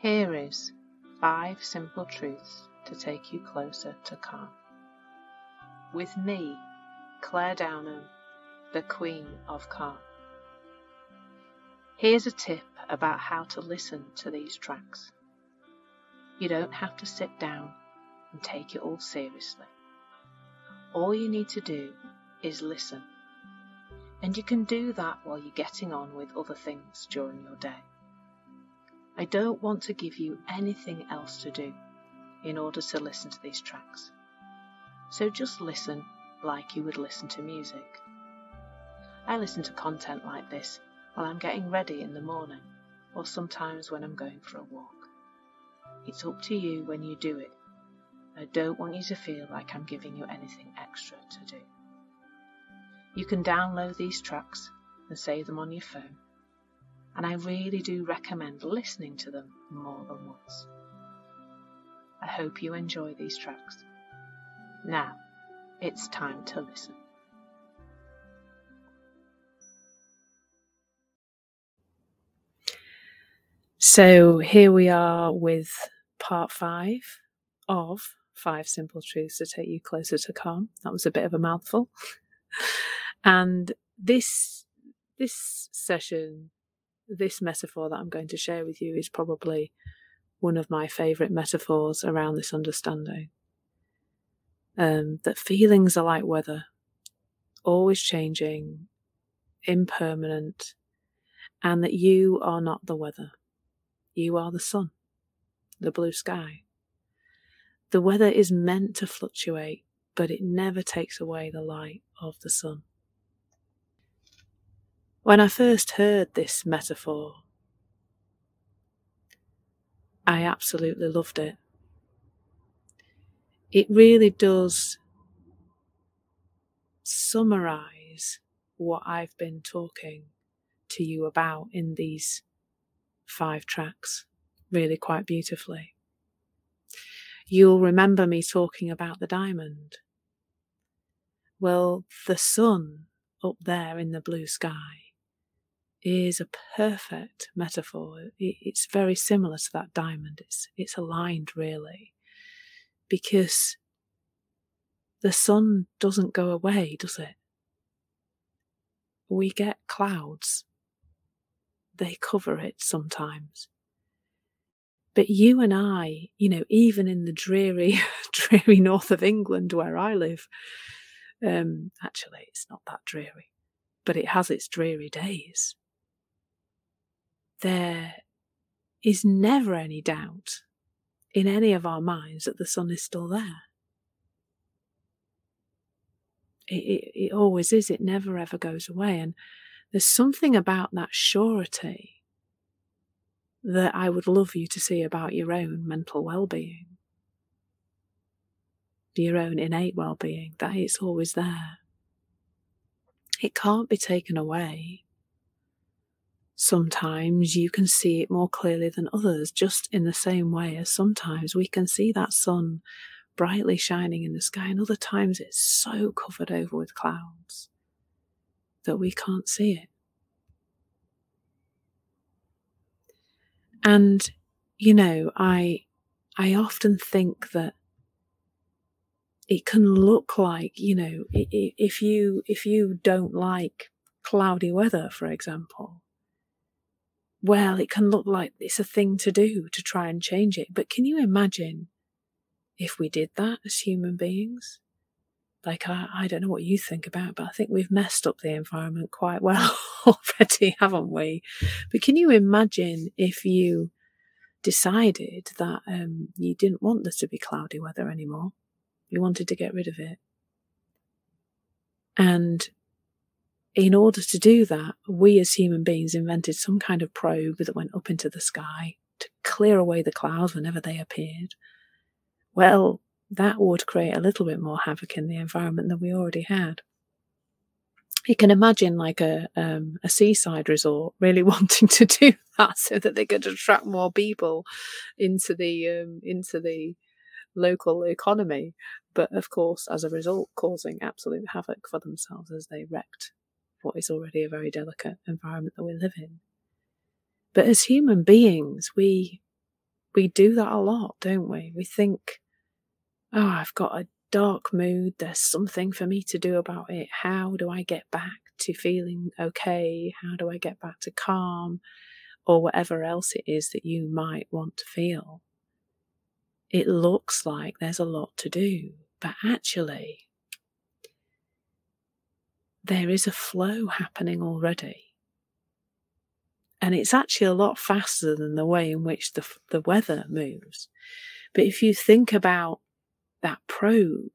Here is 5 simple truths to take you closer to calm. With me, Claire Downham, the Queen of Calm. Here's a tip about how to listen to these tracks. You don't have to sit down and take it all seriously. All you need to do is listen. And you can do that while you're getting on with other things during your day. I don't want to give you anything else to do in order to listen to these tracks. So just listen like you would listen to music. I listen to content like this while I'm getting ready in the morning, or sometimes when I'm going for a walk. It's up to you when you do it. I don't want you to feel like I'm giving you anything extra to do. You can download these tracks and save them on your phone, and I really do recommend listening to them more than once. I hope you enjoy these tracks. Now, it's time to listen. So here we are with part 5 of 5 Simple Truths to Take You Closer to Calm. That was a bit of a mouthful. And this session, this metaphor that I'm going to share with you is probably one of my favourite metaphors around this understanding. That feelings are like weather, always changing, impermanent, and that you are not the weather. You are the sun, the blue sky. The weather is meant to fluctuate, but it never takes away the light of the sun. When I first heard this metaphor, I absolutely loved it. It really does summarise what I've been talking to you about in these 5 tracks really quite beautifully. You'll remember me talking about the diamond. Well, the sun up there in the blue sky is a perfect metaphor. It's very similar to that diamond. It's aligned really, because the sun doesn't go away, does it? We get clouds. They cover it sometimes. But you and I, even in the dreary north of England where I live, actually it's not that dreary, but it has its dreary days. There is never any doubt in any of our minds that the sun is still there. It always is. It never ever goes away. And there's something about that surety that I would love you to see about your own mental well-being, your own innate well-being, that it's always there. It can't be taken away. Sometimes you can see it more clearly than others, just in the same way as sometimes we can see that sun brightly shining in the sky, and other times it's so covered over with clouds that we can't see it. And, I often think that it can look like, if you don't like cloudy weather, for example, well, it can look like it's a thing to do to try and change it. But can you imagine if we did that as human beings? Like, I don't know what you think about, but I think we've messed up the environment quite well already, haven't we? But can you imagine if you decided that you didn't want there to be cloudy weather anymore? You wanted to get rid of it. And in order to do that, we as human beings invented some kind of probe that went up into the sky to clear away the clouds whenever they appeared. Well, that would create a little bit more havoc in the environment than we already had. You can imagine like a seaside resort really wanting to do that so that they could attract more people into the local economy, but of course, as a result, causing absolute havoc for themselves as they wrecked what is already a very delicate environment that we live in. But as human beings, we we do that a lot, don't we? We think, oh, I've got a dark mood, there's something for me to do about it. How do I get back to feeling okay? How do I get back to calm? Or whatever else it is that you might want to feel. It looks like there's a lot to do, but actually, there is a flow happening already. And it's actually a lot faster than the way in which the weather moves. But if you think about that probe,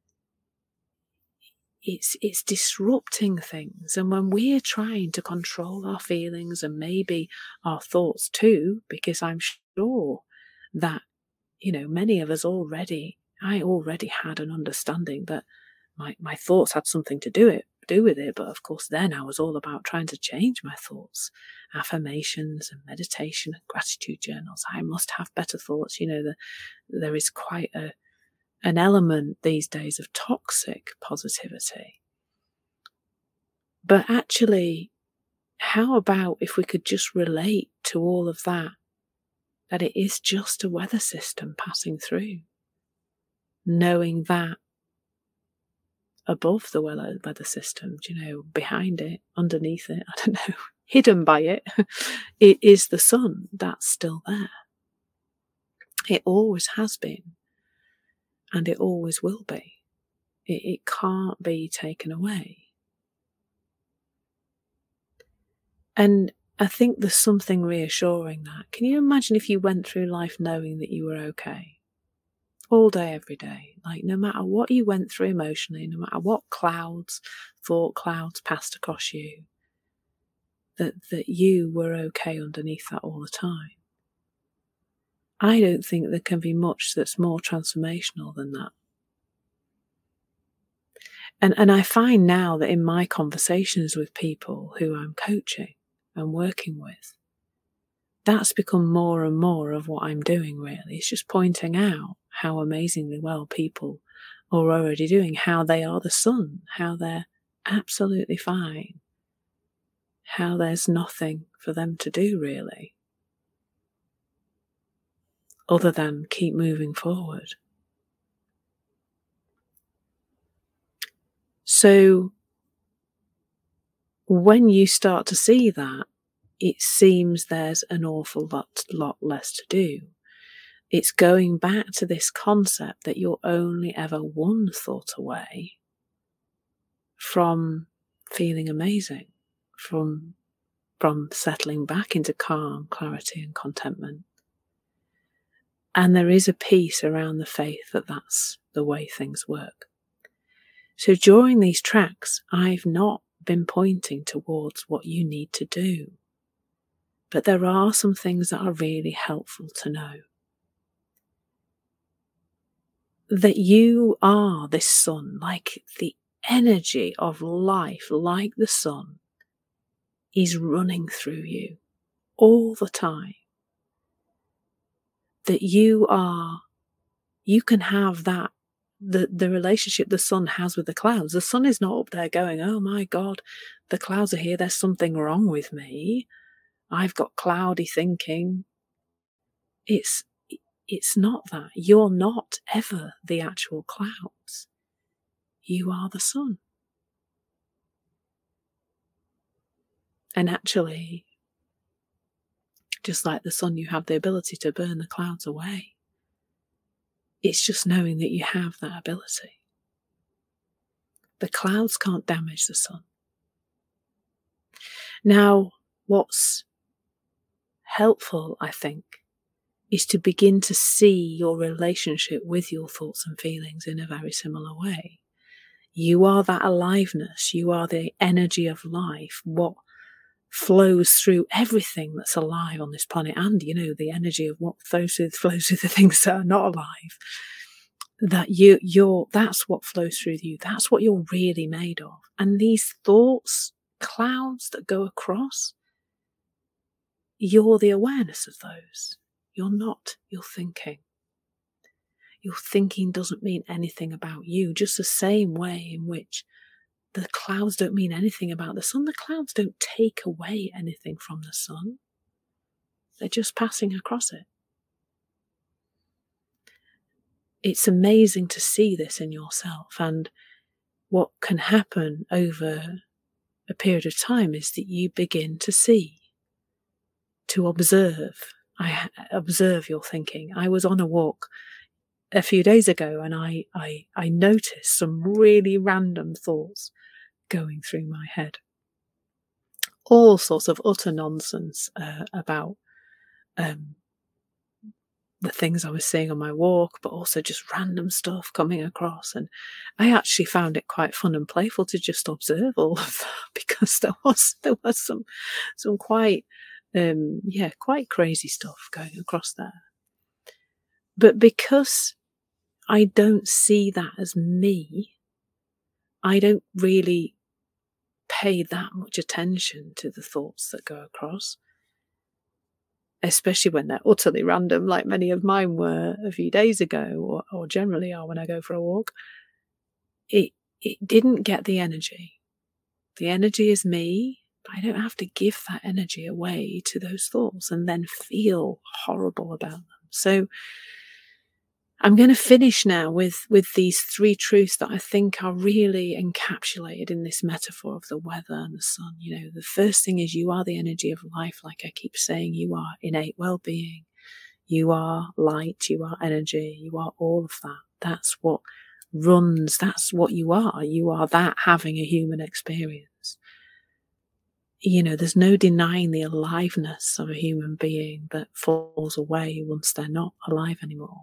it's disrupting things. And when we're trying to control our feelings and maybe our thoughts too, because I'm sure that, many of us I already had an understanding that my thoughts had something to do with it, but of course then I was all about trying to change my thoughts, affirmations and meditation and gratitude journals. I must have better thoughts. There is quite an element these days of toxic positivity. But actually, how about if we could just relate to all of that it is just a weather system passing through, knowing that above the weather system, behind it, underneath it, I don't know, hidden by it, it is the sun that's still there. It always has been, and it always will be. It can't be taken away. And I think there's something reassuring that. Can you imagine if you went through life knowing that you were okay? All day, every day. Like, no matter what you went through emotionally, no matter what thought clouds passed across you, that you were okay underneath that all the time. I don't think there can be much that's more transformational than that. And I find now that in my conversations with people who I'm coaching and working with, that's become more and more of what I'm doing, really. It's just pointing out how amazingly well people are already doing, how they are the sun, how they're absolutely fine, how there's nothing for them to do, really, other than keep moving forward. So when you start to see that, it seems there's an awful lot less to do. It's going back to this concept that you're only ever one thought away from feeling amazing, from settling back into calm, clarity and contentment. And there is a piece around the faith that that's the way things work. So during these tracks, I've not been pointing towards what you need to do. But there are some things that are really helpful to know. That you are this sun, like the energy of life, like the sun, is running through you all the time. That you can have that, the relationship the sun has with the clouds. The sun is not up there going, oh my God, the clouds are here, there's something wrong with me. I've got cloudy thinking. It's not that. You're not ever the actual clouds. You are the sun. And actually, just like the sun, you have the ability to burn the clouds away. It's just knowing that you have that ability. The clouds can't damage the sun. Now, what's helpful, I think, is to begin to see your relationship with your thoughts and feelings in a very similar way. You are that aliveness. You are the energy of life, what flows through everything that's alive on this planet, and, the energy of what flows through the things that are not alive. That that's what flows through you. That's what you're really made of. And these thoughts, clouds that go across, you're the awareness of those. You're not your thinking. Your thinking doesn't mean anything about you, just the same way in which the clouds don't mean anything about the sun. The clouds don't take away anything from the sun. They're just passing across it. it's amazing to see this in yourself. And what can happen over a period of time is that you begin to see, to observe. I observe your thinking. I was on a walk a few days ago and I noticed some really random thoughts going through my head. All sorts of utter nonsense about the things I was seeing on my walk, but also just random stuff coming across. And I actually found it quite fun and playful to just observe all of that, because there was some quite quite crazy stuff going across there. But because I don't see that as me, I don't really pay that much attention to the thoughts that go across, especially when they're utterly random, like many of mine were a few days ago, or generally are when I go for a walk. It didn't get the energy. The energy is me, but I don't have to give that energy away to those thoughts and then feel horrible about them. So I'm going to finish now with these 3 truths that I think are really encapsulated in this metaphor of the weather and the sun. You know, the first thing is you are the energy of life. Like I keep saying, you are innate well-being. You are light. You are energy. You are all of that. That's what runs. That's what you are. You are that having a human experience. You know, there's no denying the aliveness of a human being that falls away once they're not alive anymore.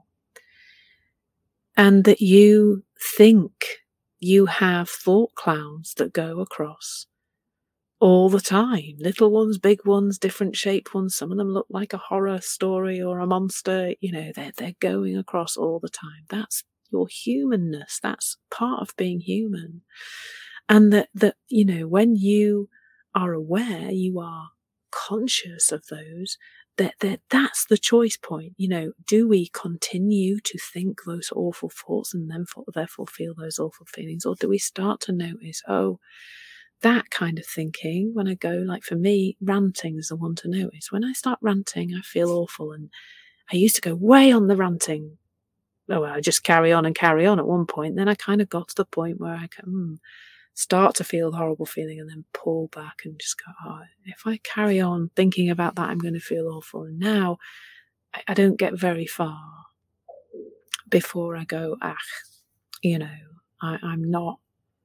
And that you think you have thought clouds that go across all the time. Little ones, big ones, different shaped ones. Some of them look like a horror story or a monster. You know, they're going across all the time. That's your humanness. That's part of being human. And that you know, when you are aware, you are conscious of those, that's the choice point. You know, do we continue to think those awful thoughts and then therefore feel those awful feelings, or do we start to notice, oh, that kind of thinking, when I go, like for me, ranting is the one to notice. When I start ranting, I feel awful, and I used to go way on the ranting. Oh, well, I just carry on at one point. Then I kind of got to the point where I can start to feel the horrible feeling and then pull back and just go, oh, if I carry on thinking about that, I'm going to feel awful. And now I don't get very far before I go, you know, I'm not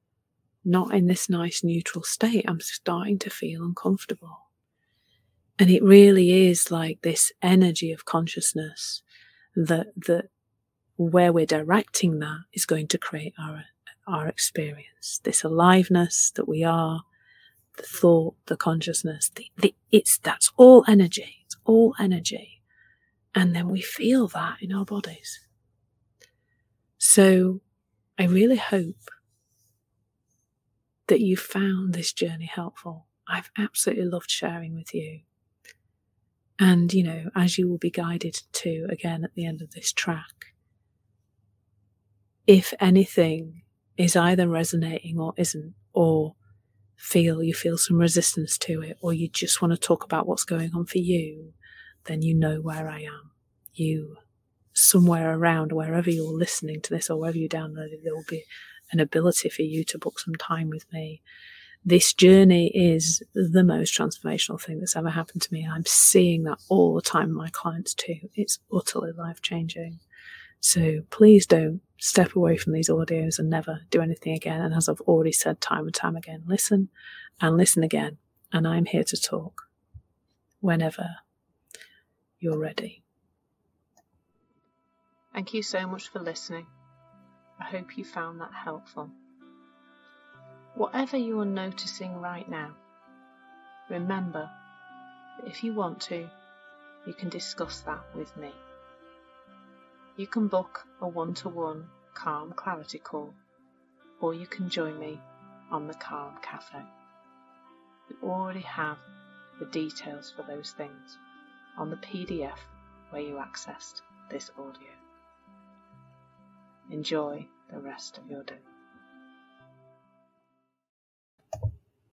in this nice neutral state. I'm starting to feel uncomfortable. And it really is like this energy of consciousness that where we're directing that is going to create our experience, this aliveness that we are, the thought, the consciousness, that's all energy. It's all energy. And then we feel that in our bodies. So I really hope that you found this journey helpful. I've absolutely loved sharing with you. And, you know, as you will be guided to again at the end of this track, if anything is either resonating or isn't, or you feel some resistance to it, or you just want to talk about what's going on for you, then you know where I am. You, somewhere around, wherever you're listening to this or wherever you download it, there will be an ability for you to book some time with me. This journey is the most transformational thing that's ever happened to me. And I'm seeing that all the time in my clients too. It's utterly life-changing. So please don't step away from these audios and never do anything again. And as I've already said time and time again, listen and listen again. And I'm here to talk whenever you're ready. Thank you so much for listening. I hope you found that helpful. Whatever you are noticing right now, remember that if you want to, you can discuss that with me. You can book a one-to-one Calm Clarity call, or you can join me on the Calm Cafe. We already have the details for those things on the PDF where you accessed this audio. Enjoy the rest of your day.